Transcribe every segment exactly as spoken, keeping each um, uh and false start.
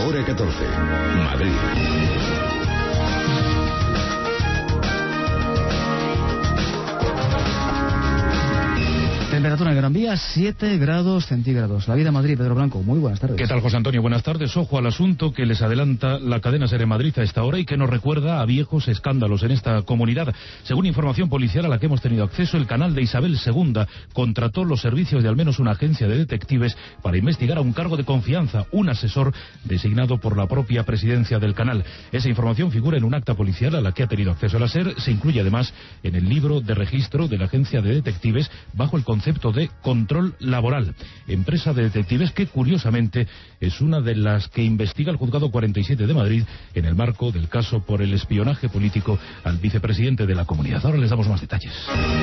Hora catorce, Madrid. Temperatura en Gran Vía, siete grados centígrados. La vida en Madrid, Pedro Blanco. Muy buenas tardes. ¿Qué tal, José Antonio? Buenas tardes. Ojo al asunto que les adelanta la cadena SER en Madrid a esta hora y que nos recuerda a viejos escándalos en esta comunidad. Según información policial a la que hemos tenido acceso, el canal de Isabel segunda contrató los servicios de al menos una agencia de detectives para investigar a un cargo de confianza, un asesor designado por la propia presidencia del canal. Esa información figura en un acta policial a la que ha tenido acceso la SER. Se incluye además en el libro de registro de la agencia de detectives bajo el concepto de control laboral, empresa de detectives que curiosamente es una de las que investiga el juzgado cuarenta y siete de Madrid en el marco del caso por el espionaje político al vicepresidente de la comunidad. Ahora les damos más detalles.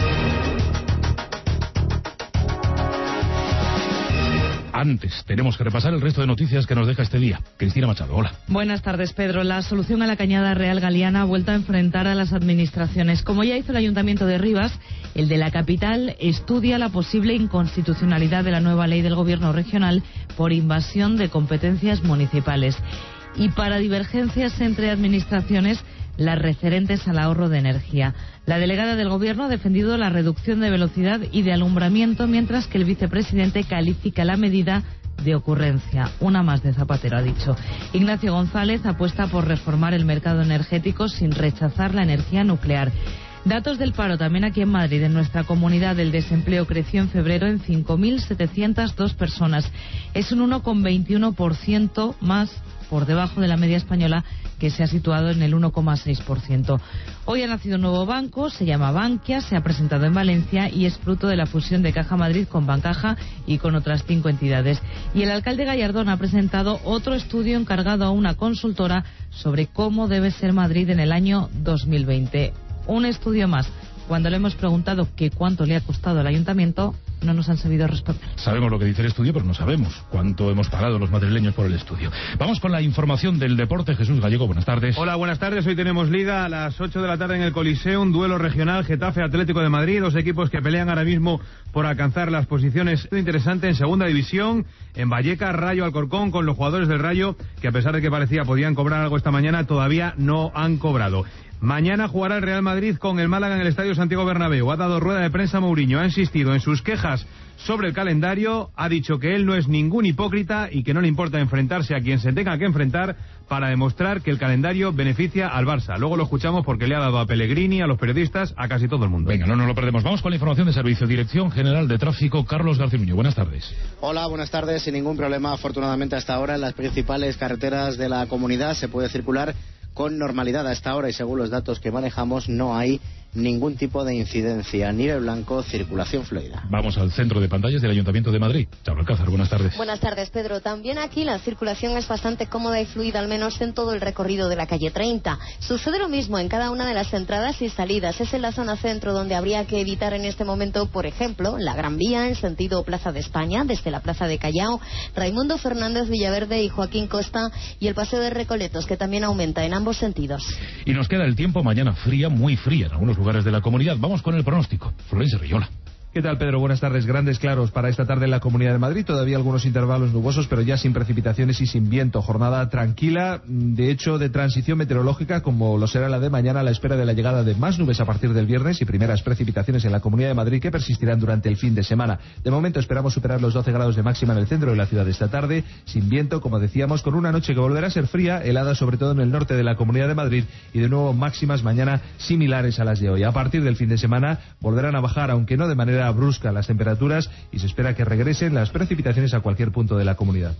Antes, tenemos que repasar el resto de noticias que nos deja este día. Cristina Machado, hola. Buenas tardes, Pedro. La solución a la Cañada Real Galiana ha vuelto a enfrentar a las administraciones. Como ya hizo el Ayuntamiento de Rivas, el de la capital estudia la posible inconstitucionalidad de la nueva ley del Gobierno regional por invasión de competencias municipales. Y para divergencias entre administraciones, las referentes al ahorro de energía. La delegada del Gobierno ha defendido la reducción de velocidad y de alumbramiento, mientras que el vicepresidente califica la medida de ocurrencia. Una más de Zapatero, ha dicho. Ignacio González apuesta por reformar el mercado energético sin rechazar la energía nuclear. Datos del paro también aquí en Madrid. En nuestra comunidad el desempleo creció en febrero en cinco mil setecientas dos personas. Es un uno coma veintiuno por ciento más por debajo de la media española, que se ha situado en el uno coma seis por ciento. Hoy ha nacido un nuevo banco, se llama Bankia, se ha presentado en Valencia y es fruto de la fusión de Caja Madrid con Bancaja y con otras cinco entidades. Y el alcalde Gallardón ha presentado otro estudio encargado a una consultora sobre cómo debe ser Madrid en el año dos mil veinte. Un estudio más. Cuando le hemos preguntado que cuánto le ha costado al ayuntamiento, no nos han sabido responder. Sabemos lo que dice el estudio, pero no sabemos cuánto hemos pagado los madrileños por el estudio. Vamos con la información del deporte. Jesús Gallego, buenas tardes. Hola, buenas tardes. Hoy tenemos Liga a las ocho de la tarde en el Coliseo, un duelo regional Getafe Atlético de Madrid, dos equipos que pelean ahora mismo por alcanzar las posiciones. Muy interesante en segunda división, en Vallecas, Rayo Alcorcón, con los jugadores del Rayo, que a pesar de que parecía podían cobrar algo esta mañana, todavía no han cobrado. Mañana jugará el Real Madrid con el Málaga en el Estadio Santiago Bernabéu. Ha dado rueda de prensa Mourinho, ha insistido en sus quejas sobre el calendario, ha dicho que él no es ningún hipócrita y que no le importa enfrentarse a quien se tenga que enfrentar para demostrar que el calendario beneficia al Barça. Luego lo escuchamos porque le ha dado a Pellegrini, a los periodistas, a casi todo el mundo. Venga, no nos lo perdemos. Vamos con la información de servicio. Dirección General de Tráfico, Carlos Garcinuño. Buenas tardes. Hola, buenas tardes. Sin ningún problema, afortunadamente hasta ahora en las principales carreteras de la comunidad se puede circular con normalidad a esta hora y según los datos que manejamos no hay ningún tipo de incidencia. Nivel blanco, circulación fluida. Vamos al centro de pantallas del Ayuntamiento de Madrid. Chao, Alcázar, buenas tardes. Buenas tardes, Pedro. También aquí la circulación es bastante cómoda y fluida, al menos en todo el recorrido de la calle treinta. Sucede lo mismo en cada una de las entradas y salidas. Es en la zona centro donde habría que evitar en este momento, por ejemplo, la Gran Vía en sentido Plaza de España, desde la Plaza de Callao, Raimundo Fernández Villaverde y Joaquín Costa, y el Paseo de Recoletos, que también aumenta en ambos sentidos. Y nos queda el tiempo, mañana fría, muy fría en algunos lugares de la comunidad. Vamos con el pronóstico. Florencio Riola. ¿Qué tal, Pedro? Buenas tardes. Grandes claros para esta tarde en la Comunidad de Madrid. Todavía algunos intervalos nubosos, pero ya sin precipitaciones y sin viento. Jornada tranquila, de hecho, de transición meteorológica, como lo será la de mañana, a la espera de la llegada de más nubes a partir del viernes y primeras precipitaciones en la Comunidad de Madrid que persistirán durante el fin de semana. De momento esperamos superar los doce grados de máxima en el centro de la ciudad esta tarde, sin viento, como decíamos, con una noche que volverá a ser fría, helada sobre todo en el norte de la Comunidad de Madrid y de nuevo máximas mañana similares a las de hoy. A partir del fin de semana volverán a bajar, aunque no de manera brusca, las temperaturas y se espera que regresen las precipitaciones a cualquier punto de la comunidad.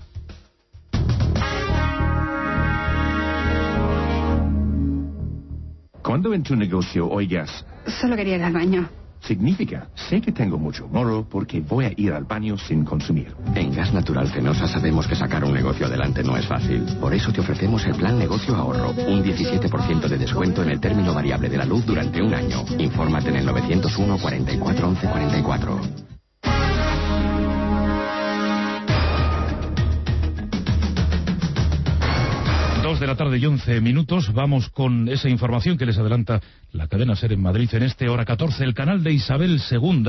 Cuando en tu negocio oigas... Solo quería ir al baño. Significa, sé que tengo mucho morro porque voy a ir al baño sin consumir. En Gas Natural Fenosa sabemos que sacar un negocio adelante no es fácil. Por eso te ofrecemos el Plan Negocio Ahorro. Un diecisiete por ciento de descuento en el término variable de la luz durante un año. Infórmate en el novecientos uno, cuarenta y cuatro, once, cuarenta y cuatro. Dos de la tarde y once minutos. Vamos con esa información que les adelanta la cadena SER en Madrid en este hora catorce. El canal de Isabel segunda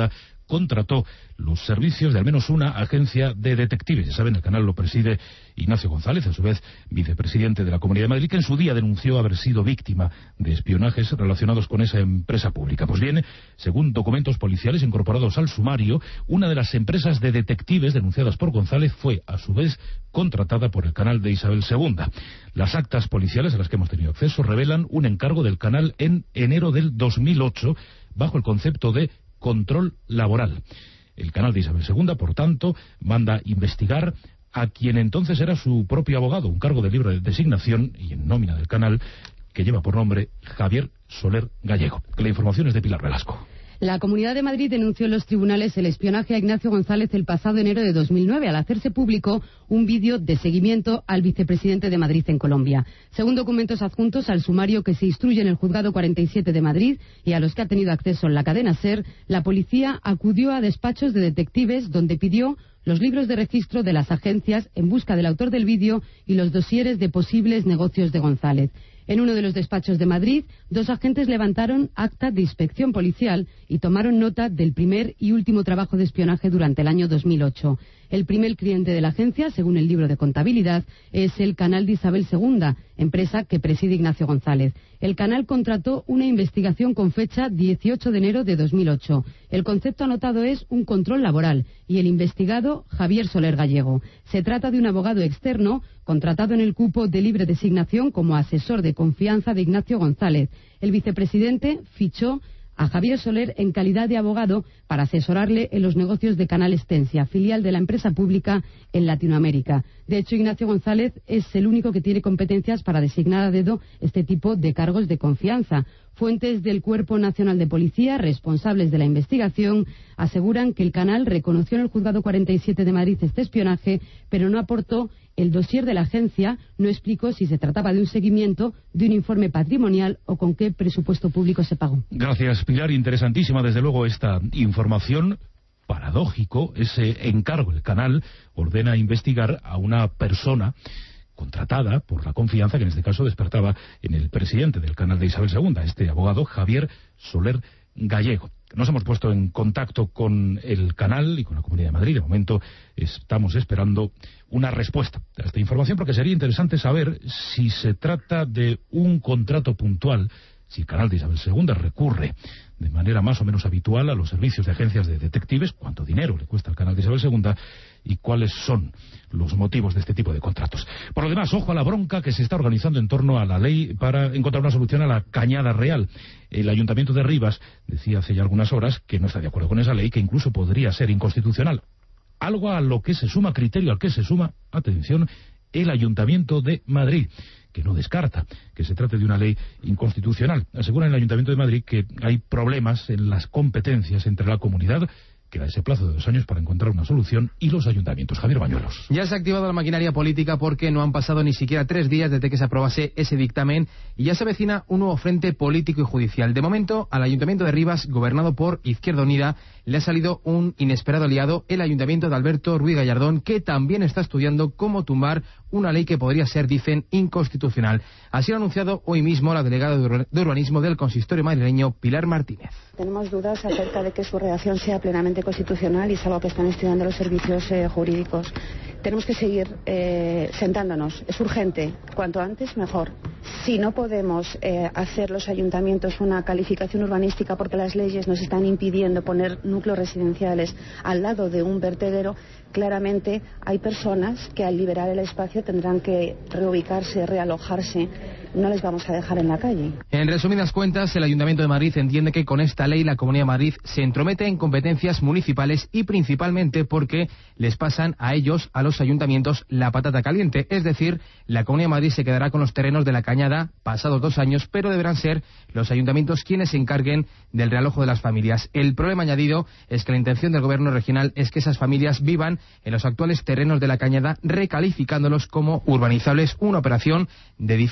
contrató los servicios de al menos una agencia de detectives. Ya saben, el canal lo preside Ignacio González, a su vez vicepresidente de la Comunidad de Madrid, que en su día denunció haber sido víctima de espionajes relacionados con esa empresa pública. Pues bien, según documentos policiales incorporados al sumario, una de las empresas de detectives denunciadas por González fue, a su vez, contratada por el canal de Isabel segunda. Las actas policiales a las que hemos tenido acceso revelan un encargo del canal en enero del dos mil ocho bajo el concepto de control laboral. El canal de Isabel segunda, por tanto, manda investigar a quien entonces era su propio abogado, un cargo de libre designación y en nómina del canal que lleva por nombre Javier Soler Gallego. La información es de Pilar Velasco. La Comunidad de Madrid denunció en los tribunales el espionaje a Ignacio González el pasado enero de dos mil nueve, al hacerse público un vídeo de seguimiento al vicepresidente de Madrid en Colombia. Según documentos adjuntos al sumario que se instruye en el Juzgado cuarenta y siete de Madrid y a los que ha tenido acceso en la cadena SER, la policía acudió a despachos de detectives donde pidió los libros de registro de las agencias en busca del autor del vídeo y los dosieres de posibles negocios de González. En uno de los despachos de Madrid, dos agentes levantaron acta de inspección policial y tomaron nota del primer y último trabajo de espionaje durante el año dos mil ocho. El primer cliente de la agencia, según el libro de contabilidad, es el canal de Isabel segunda, empresa que preside Ignacio González. El canal contrató una investigación con fecha dieciocho de enero de dos mil ocho. El concepto anotado es un control laboral y el investigado Javier Soler Gallego. Se trata de un abogado externo contratado en el cupo de libre designación como asesor de confianza de Ignacio González. El vicepresidente fichó a Javier Soler en calidad de abogado para asesorarle en los negocios de Canal Extensia, filial de la empresa pública en Latinoamérica. De hecho, Ignacio González es el único que tiene competencias para designar a dedo este tipo de cargos de confianza. Fuentes del Cuerpo Nacional de Policía, responsables de la investigación, aseguran que el canal reconoció en el Juzgado cuarenta y siete de Madrid este espionaje, pero no aportó el dossier de la agencia, no explicó si se trataba de un seguimiento, de un informe patrimonial o con qué presupuesto público se pagó. Gracias, Pilar. Interesantísima, desde luego, esta información. Paradójico, ese encargo. El canal ordena investigar a una persona contratada por la confianza que en este caso despertaba en el presidente del canal de Isabel segunda, este abogado Javier Soler Gallego. Nos hemos puesto en contacto con el canal y con la Comunidad de Madrid. De momento estamos esperando una respuesta a esta información porque sería interesante saber si se trata de un contrato puntual, si el canal de Isabel segunda recurre de manera más o menos habitual a los servicios de agencias de detectives, cuánto dinero le cuesta al canal de Isabel segunda y cuáles son los motivos de este tipo de contratos. Por lo demás, ojo a la bronca que se está organizando en torno a la ley para encontrar una solución a la Cañada Real. El Ayuntamiento de Rivas decía hace ya algunas horas que no está de acuerdo con esa ley, que incluso podría ser inconstitucional. Algo a lo que se suma, criterio al que se suma, atención, el Ayuntamiento de Madrid, que no descarta que se trate de una ley inconstitucional. Asegura en el Ayuntamiento de Madrid que hay problemas en las competencias entre la comunidad, queda ese plazo de dos años para encontrar una solución, y los ayuntamientos. Javier Bañuelos. Ya se ha activado la maquinaria política porque no han pasado ni siquiera tres días desde que se aprobase ese dictamen y ya se avecina un nuevo frente político y judicial. De momento, al Ayuntamiento de Rivas, gobernado por Izquierda Unida, le ha salido un inesperado aliado, el Ayuntamiento de Alberto Ruiz Gallardón, que también está estudiando cómo tumbar una ley que podría ser, dicen, inconstitucional. Así lo ha anunciado hoy mismo la delegada de Urbanismo del Consistorio madrileño, Pilar Martínez. Tenemos dudas acerca de que su redacción sea plenamente constitucional y es algo que están estudiando los servicios eh, jurídicos. Tenemos que seguir eh, sentándonos. Es urgente. Cuanto antes, mejor. Si no podemos eh, hacer los ayuntamientos una calificación urbanística porque las leyes nos están impidiendo poner núcleos residenciales al lado de un vertedero, claramente hay personas que al liberar el espacio tendrán que reubicarse, realojarse. No les vamos a dejar en la calle. En resumidas cuentas, el Ayuntamiento de Madrid entiende que con esta ley la Comunidad de Madrid se entromete en competencias municipales y principalmente porque les pasan a ellos, a los ayuntamientos, la patata caliente. Es decir, la Comunidad de Madrid se quedará con los terrenos de la Cañada pasados dos años, pero deberán ser los ayuntamientos quienes se encarguen del realojo de las familias. El problema añadido es que la intención del gobierno regional es que esas familias vivan en los actuales terrenos de la Cañada, recalificándolos como urbanizables, una operación de difícil encaje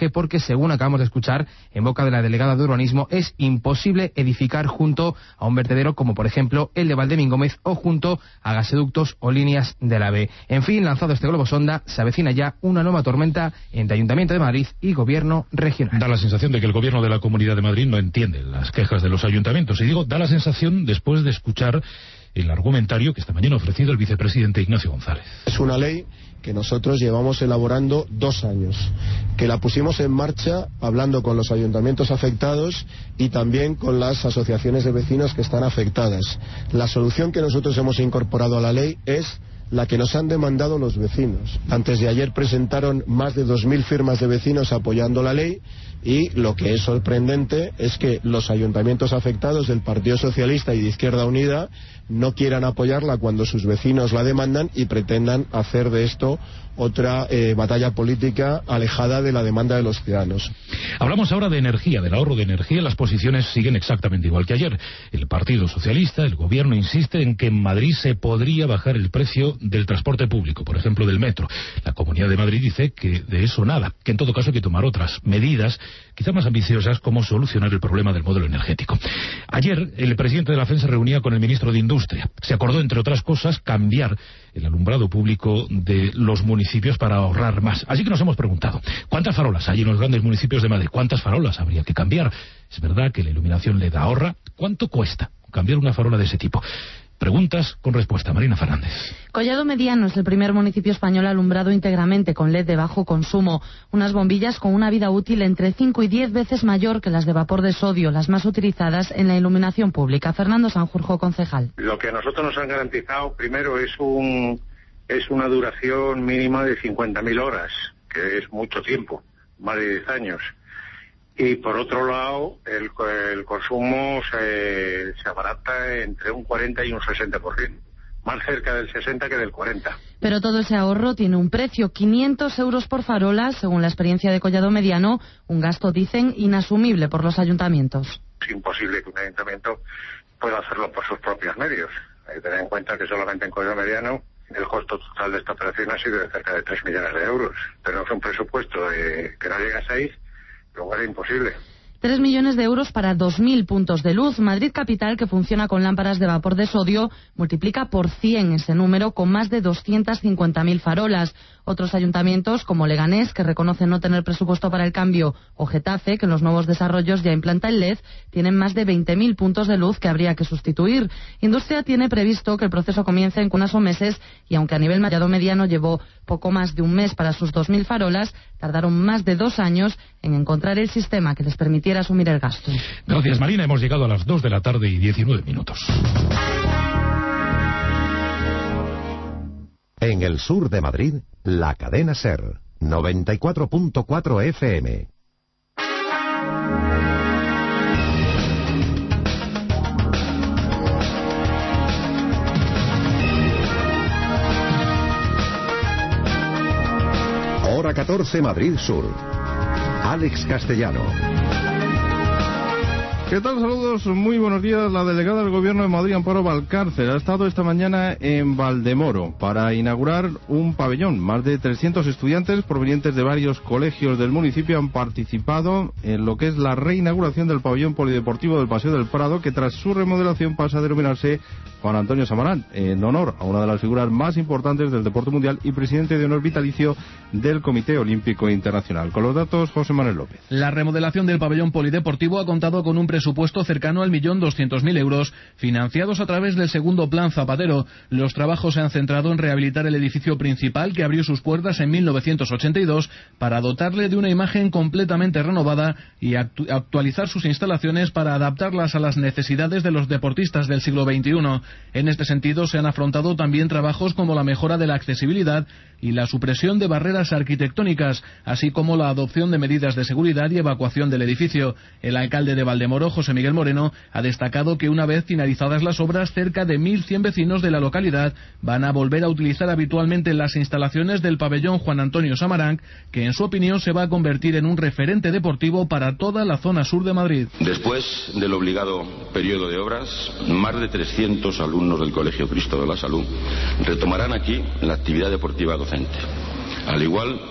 paraje porque, según acabamos de escuchar en boca de la delegada de urbanismo, es imposible edificar junto a un vertedero como por ejemplo el de Valdemíngómez o junto a gasoductos o líneas de la AVE. En fin, lanzado este globo sonda, se avecina ya una nueva tormenta entre Ayuntamiento de Madrid y Gobierno regional. Da la sensación de que el Gobierno de la Comunidad de Madrid no entiende las quejas de los ayuntamientos. Y digo, da la sensación después de escuchar el argumentario que esta mañana ha ofrecido el vicepresidente Ignacio González. Es una ley que nosotros llevamos elaborando dos años, que la pusimos en marcha hablando con los ayuntamientos afectados y también con las asociaciones de vecinos que están afectadas. La solución que nosotros hemos incorporado a la ley es la que nos han demandado los vecinos. Antes de ayer presentaron más de dos mil firmas de vecinos apoyando la ley y lo que es sorprendente es que los ayuntamientos afectados del Partido Socialista y de Izquierda Unida no quieran apoyarla cuando sus vecinos la demandan y pretendan hacer de esto otra eh, batalla política alejada de la demanda de los ciudadanos. Hablamos ahora de energía, del ahorro de energía. Las posiciones siguen exactamente igual que ayer. El Partido Socialista, el Gobierno, insiste en que en Madrid se podría bajar el precio del transporte público, por ejemplo del metro. La Comunidad de Madrid dice que de eso nada, que en todo caso hay que tomar otras medidas, quizá más ambiciosas, como solucionar el problema del modelo energético. Ayer el presidente de la F E N se reunía con el ministro de Industria. Se acordó, entre otras cosas, cambiar el alumbrado público de los municipios para ahorrar más. Así que nos hemos preguntado, ¿cuántas farolas hay en los grandes municipios de Madrid? ¿Cuántas farolas habría que cambiar? ¿Es verdad que la iluminación L E D ahorra? ¿Cuánto cuesta cambiar una farola de ese tipo? Preguntas con respuesta. Marina Fernández. Collado Mediano es el primer municipio español alumbrado íntegramente con L E D de bajo consumo. Unas bombillas con una vida útil entre cinco y diez veces mayor que las de vapor de sodio, las más utilizadas en la iluminación pública. Fernando Sanjurjo, concejal. Lo que a nosotros nos han garantizado, primero, es un es una duración mínima de cincuenta mil horas, que es mucho tiempo, más de diez años. Y por otro lado, el, el consumo se, se abarata entre un cuarenta y un sesenta por ciento, más cerca del sesenta que del cuarenta. Pero todo ese ahorro tiene un precio, quinientos euros por farola, según la experiencia de Collado Mediano, un gasto, dicen, inasumible por los ayuntamientos. Es imposible que un ayuntamiento pueda hacerlo por sus propios medios. Hay que tener en cuenta que solamente en Collado Mediano el costo total de esta operación ha sido de cerca de tres millones de euros. Tenemos un presupuesto de, que no llega a seis, luego era imposible. Tres millones de euros para dos mil puntos de luz. Madrid Capital, que funciona con lámparas de vapor de sodio, multiplica por cien ese número con más de doscientas cincuenta mil farolas. Otros ayuntamientos, como Leganés, que reconocen no tener presupuesto para el cambio, o Getafe, que en los nuevos desarrollos ya implanta el L E D, tienen más de veinte mil puntos de luz que habría que sustituir. Industria tiene previsto que el proceso comience en unas o meses y aunque a nivel Collado Mediano llevó poco más de un mes para sus dos mil farolas, tardaron más de dos años en encontrar el sistema que les permitiera asumir el gasto. Gracias, Marina. Hemos llegado a las dos de la tarde y diecinueve minutos. En el sur de Madrid, la cadena SER, noventa y cuatro punto cuatro F M. Hora catorce, Madrid Sur. Alex Castellano. ¿Qué tal? Saludos, muy buenos días. La delegada del Gobierno de Madrid, Amparo Valcárcel, ha estado esta mañana en Valdemoro para inaugurar un pabellón. Más de trescientos estudiantes provenientes de varios colegios del municipio han participado en lo que es la reinauguración del pabellón polideportivo del Paseo del Prado, que tras su remodelación pasa a denominarse Juan Antonio Samarán, en honor a una de las figuras más importantes del deporte mundial y presidente de honor vitalicio del Comité Olímpico Internacional. Con los datos, José Manuel López. La remodelación del pabellón polideportivo ha contado con un presupuesto cercano al millón doscientos mil euros, financiados a través del segundo Plan Zapatero. Los trabajos se han centrado en rehabilitar el edificio principal, que abrió sus puertas en mil novecientos ochenta y dos, para dotarle de una imagen completamente renovada y actu- actualizar sus instalaciones para adaptarlas a las necesidades de los deportistas del siglo veintiuno. En este sentido, se han afrontado también trabajos como la mejora de la accesibilidad y la supresión de barreras arquitectónicas, así como la adopción de medidas de seguridad y evacuación del edificio. El alcalde de Valdemoro, José Miguel Moreno, ha destacado que una vez finalizadas las obras, cerca de mil cien vecinos de la localidad van a volver a utilizar habitualmente las instalaciones del pabellón Juan Antonio Samarán, que en su opinión se va a convertir en un referente deportivo para toda la zona sur de Madrid. Después del obligado periodo de obras, más de trescientos alumnos del Colegio Cristo de la Salud retomarán aquí la actividad deportiva docente, al igual que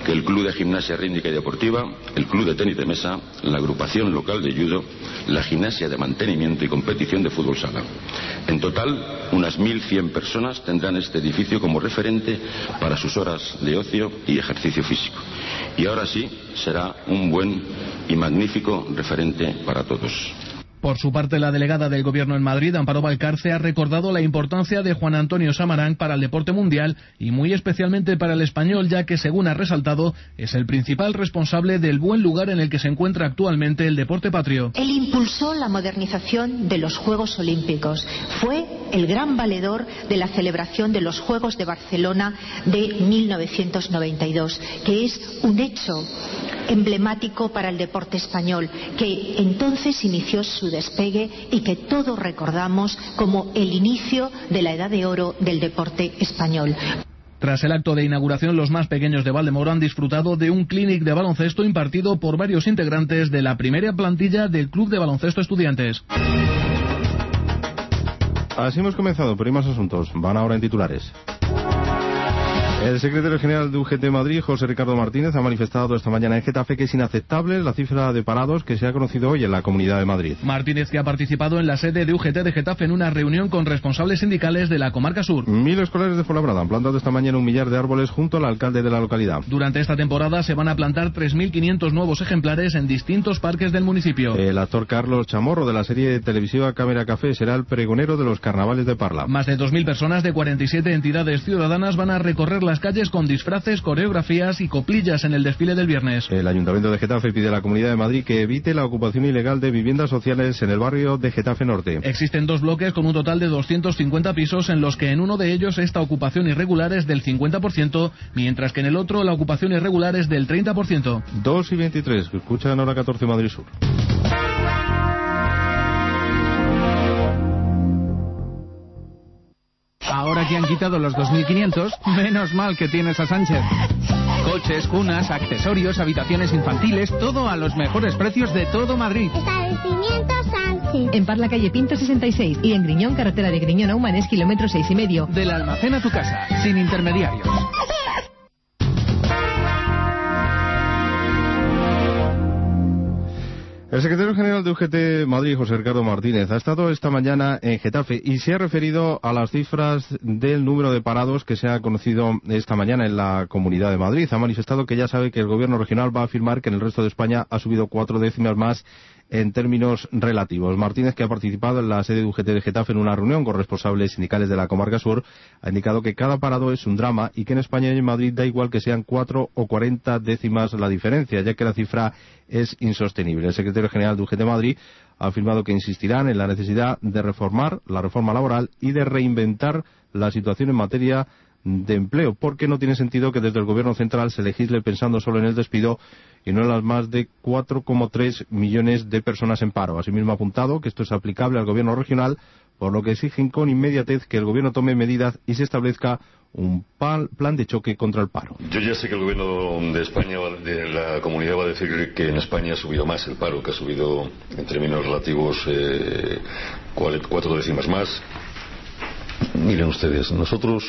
que el Club de Gimnasia Rítmica y Deportiva, el Club de Tenis de Mesa, la Agrupación Local de Judo, la Gimnasia de Mantenimiento y Competición de Fútbol Sala. En total, unas mil cien personas tendrán este edificio como referente para sus horas de ocio y ejercicio físico. Y ahora sí, será un buen y magnífico referente para todos. Por su parte, la delegada del Gobierno en Madrid, Amparo Valcarce, ha recordado la importancia de Juan Antonio Samaranch para el deporte mundial y muy especialmente para el español, ya que, según ha resaltado, es el principal responsable del buen lugar en el que se encuentra actualmente el deporte patrio. Él impulsó la modernización de los Juegos Olímpicos. Fue el gran valedor de la celebración de los Juegos de Barcelona de mil novecientos noventa y dos, que es un hecho emblemático para el deporte español, que entonces inició su despegue y que todos recordamos como el inicio de la edad de oro del deporte español. Tras el acto de inauguración, los más pequeños de Valdemoro han disfrutado de un clínic de baloncesto impartido por varios integrantes de la primera plantilla del Club de Baloncesto Estudiantes. Así hemos comenzado, pero hay más asuntos. Van ahora en titulares. El secretario general de U G T Madrid, José Ricardo Martínez, ha manifestado esta mañana en Getafe que es inaceptable la cifra de parados que se ha conocido hoy en la Comunidad de Madrid. Martínez, que ha participado en la sede de U G T de Getafe en una reunión con responsables sindicales de la comarca sur. Mil escolares de Fuenlabrada han plantado esta mañana un millar de árboles junto al alcalde de la localidad. Durante esta temporada se van a plantar tres mil quinientos nuevos ejemplares en distintos parques del municipio. El actor Carlos Chamorro, de la serie televisiva Cámara Café, será el pregonero de los carnavales de Parla. Más de dos mil personas de cuarenta y siete entidades ciudadanas van a recorrer las calles con disfraces, coreografías y coplillas en el desfile del viernes. El Ayuntamiento de Getafe pide a la Comunidad de Madrid que evite la ocupación ilegal de viviendas sociales en el barrio de Getafe Norte. Existen dos bloques con un total de doscientos cincuenta pisos, en los que en uno de ellos esta ocupación irregular es del cincuenta por ciento, mientras que en el otro la ocupación irregular es del treinta por ciento. dos y veintitrés, escuchan hora catorce Madrid Sur. Ahora que han quitado los dos mil quinientos, menos mal que tienes a Sánchez. Coches, cunas, accesorios, habitaciones infantiles, todo a los mejores precios de todo Madrid. Establecimiento Sánchez. En Parla, calle Pinto sesenta y seis, y en Griñón, carretera de Griñón a Humanes, kilómetro seis y medio. Del almacén a tu casa, sin intermediarios. El secretario general de U G T Madrid, José Ricardo Martínez, ha estado esta mañana en Getafe y se ha referido a las cifras del número de parados que se ha conocido esta mañana en la Comunidad de Madrid. Ha manifestado que ya sabe que el gobierno regional va a afirmar que en el resto de España ha subido cuatro décimas más en términos relativos. Martínez, que ha participado en la sede de U G T de Getafe en una reunión con responsables sindicales de la comarca sur, ha indicado que cada parado es un drama y que en España y en Madrid da igual que sean cuatro o cuarenta décimas la diferencia, ya que la cifra es insostenible. El secretario general de U G T Madrid ha afirmado que insistirán en la necesidad de reformar la reforma laboral y de reinventar la situación en materia de empleo, porque no tiene sentido que desde el gobierno central se legisle pensando solo en el despido y no en las más de cuatro coma tres millones de personas en paro. Asimismo ha apuntado que esto es aplicable al gobierno regional, por lo que exigen con inmediatez que el gobierno tome medidas y se establezca un plan de choque contra el paro. Yo ya sé que el gobierno de España, de la comunidad, va a decir que en España ha subido más el paro, que ha subido en términos relativos eh, cuatro décimas más. Miren ustedes, nosotros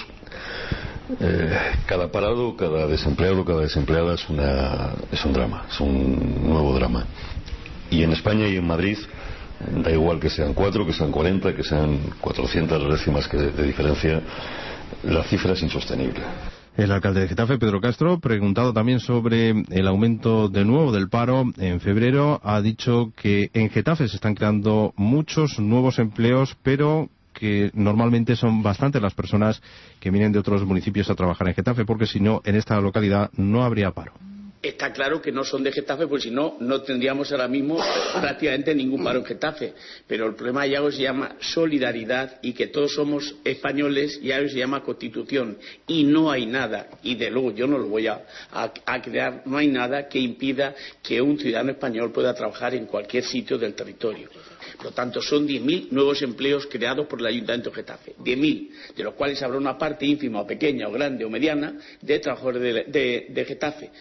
Eh, cada parado, cada desempleado, cada desempleada es, una, es un drama, es un nuevo drama. Y en España y en Madrid da igual que sean cuatro, que sean cuarenta, que sean cuatrocientas décimas que de, de diferencia, la cifra es insostenible. El alcalde de Getafe, Pedro Castro, preguntado también sobre el aumento de nuevo del paro en febrero, ha dicho que en Getafe se están creando muchos nuevos empleos, pero que normalmente son bastantes las personas que vienen de otros municipios a trabajar en Getafe, porque si no, en esta localidad no habría paro. Está claro que no son de Getafe, porque si no, no tendríamos ahora mismo prácticamente ningún paro en Getafe. Pero el problema ya se llama solidaridad y que todos somos españoles, ya se llama Constitución. Y no hay nada, y de luego yo no lo voy a, a, a crear, no hay nada que impida que un ciudadano español pueda trabajar en cualquier sitio del territorio. Por lo tanto, son diez mil nuevos empleos creados por el Ayuntamiento de Getafe. diez mil, de los cuales habrá una parte ínfima o pequeña o grande o mediana de trabajadores de, de, de Getafe. Pero de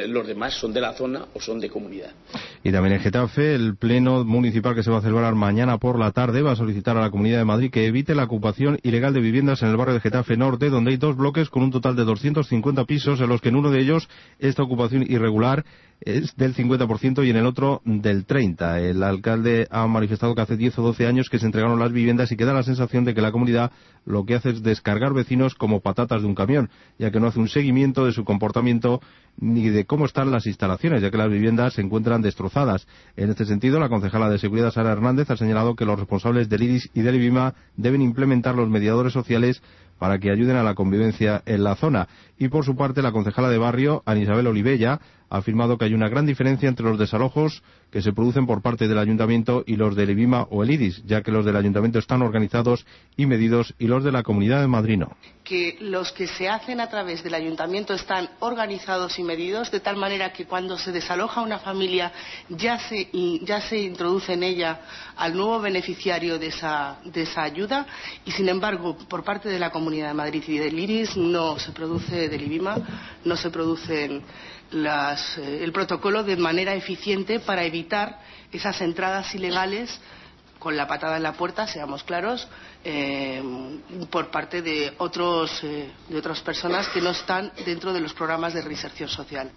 los demás son de la zona o son de comunidad. Y también en Getafe, el pleno municipal que se va a celebrar mañana por la tarde va a solicitar a la Comunidad de Madrid que evite la ocupación ilegal de viviendas en el barrio de Getafe Norte, donde hay dos bloques con un total de doscientos cincuenta pisos, en los que en uno de ellos esta ocupación irregular es del cincuenta por ciento y en el otro del treinta por ciento. El alcalde ha manifestado que hace diez o doce años que se entregaron las viviendas y que da la sensación de que la comunidad lo que hace es descargar vecinos como patatas de un camión, ya que no hace un seguimiento de su comportamiento ni de cómo están las instalaciones, ya que las viviendas se encuentran destrozadas. En este sentido, la concejala de Seguridad, Sara Hernández, ha señalado que los responsables del I R I S y del IBIMA deben implementar los mediadores sociales para que ayuden a la convivencia en la zona. Y por su parte, la concejala de barrio, Ana Isabel Olivella, ha afirmado que hay una gran diferencia entre los desalojos que se producen por parte del Ayuntamiento y los del IBIMA o el I R I S, ya que los del Ayuntamiento están organizados y medidos y los de la Comunidad de Madrid no. Que los que se hacen a través del Ayuntamiento están organizados y medidos, de tal manera que cuando se desaloja una familia ya se, ya se introduce en ella al nuevo beneficiario de esa, de esa ayuda, y sin embargo, por parte de la Comunidad de Madrid y del I R I S no se produce, del IBIMA, no se producen las, eh, el protocolo de manera eficiente para evitar esas entradas ilegales con la patada en la puerta, seamos claros, eh, por parte de otros eh, de otras personas que no están dentro de los programas de reinserción social.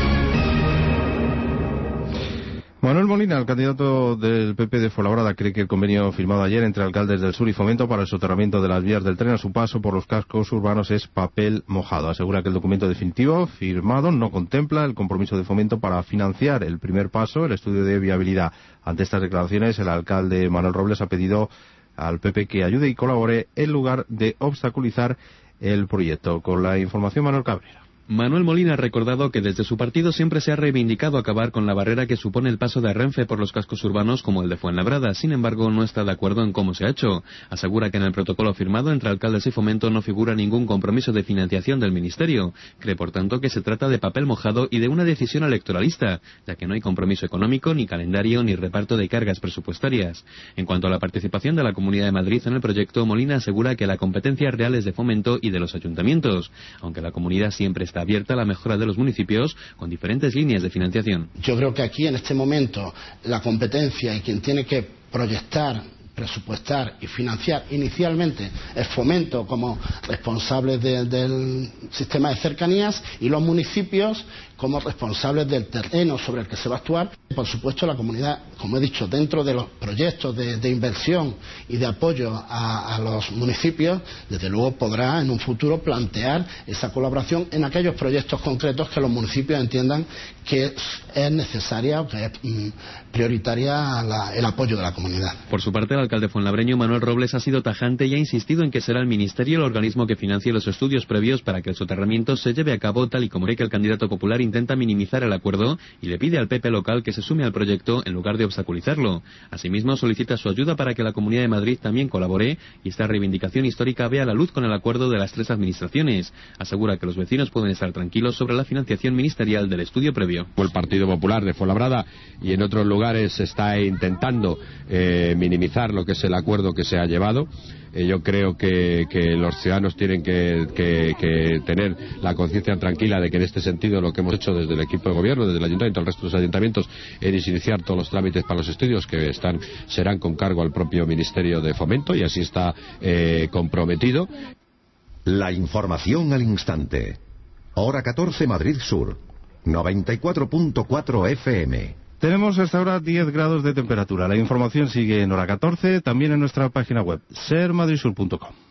Manuel Molina, el candidato del P P de Fuenlabrada, cree que el convenio firmado ayer entre alcaldes del Sur y Fomento para el soterramiento de las vías del tren a su paso por los cascos urbanos es papel mojado. Asegura que el documento definitivo firmado no contempla el compromiso de Fomento para financiar el primer paso, el estudio de viabilidad. Ante estas declaraciones, el alcalde Manuel Robles ha pedido al P P que ayude y colabore en lugar de obstaculizar el proyecto. Con la información, Manuel Cabrera. Manuel Molina ha recordado que desde su partido siempre se ha reivindicado acabar con la barrera que supone el paso de Renfe por los cascos urbanos como el de Fuenlabrada. Sin embargo, no está de acuerdo en cómo se ha hecho. Asegura que en el protocolo firmado entre alcaldes y Fomento no figura ningún compromiso de financiación del Ministerio. Cree, por tanto, que se trata de papel mojado y de una decisión electoralista, ya que no hay compromiso económico, ni calendario, ni reparto de cargas presupuestarias. En cuanto a la participación de la Comunidad de Madrid en el proyecto, Molina asegura que la competencia real es de Fomento y de los ayuntamientos, aunque la comunidad siempre está Está abierta a la mejora de los municipios con diferentes líneas de financiación. Yo creo que aquí, en este momento, la competencia y quien tiene que proyectar, presupuestar y financiar inicialmente es Fomento como responsables de, del sistema de cercanías, y los municipios como responsables del terreno sobre el que se va a actuar. Por supuesto, la comunidad, como he dicho, dentro de los proyectos de, de inversión y de apoyo a, a los municipios, desde luego podrá en un futuro plantear esa colaboración en aquellos proyectos concretos que los municipios entiendan que es necesaria o que es mm, prioritaria la, el apoyo de la comunidad. Por su parte, el alcalde fuenlabreño Manuel Robles ha sido tajante y ha insistido en que será el Ministerio el organismo que financie los estudios previos para que el soterramiento se lleve a cabo, tal y como cree que el candidato popular intenta minimizar el acuerdo, y le pide al P P local que se sume al proyecto en lugar de obstaculizarlo. Asimismo, solicita su ayuda para que la Comunidad de Madrid también colabore y esta reivindicación histórica vea la luz con el acuerdo de las tres administraciones. Asegura que los vecinos pueden estar tranquilos sobre la financiación ministerial del estudio previo. El Partido Popular de Fuenlabrada y en otros lugares se está intentando eh, minimizar lo que es el acuerdo que se ha llevado. Eh, yo creo que, que los ciudadanos tienen que, que, que tener la conciencia tranquila de que en este sentido lo que hemos hecho desde el equipo de gobierno, desde el ayuntamiento, el resto de los ayuntamientos, es iniciar todos los trámites para los estudios que están serán con cargo al propio Ministerio de Fomento, y así está eh, comprometido. La información al instante. Hora catorce, Madrid Sur. noventa y cuatro punto cuatro F M. Tenemos hasta ahora diez grados de temperatura. La información sigue en hora catorce, también en nuestra página web, ser madrid sur punto com.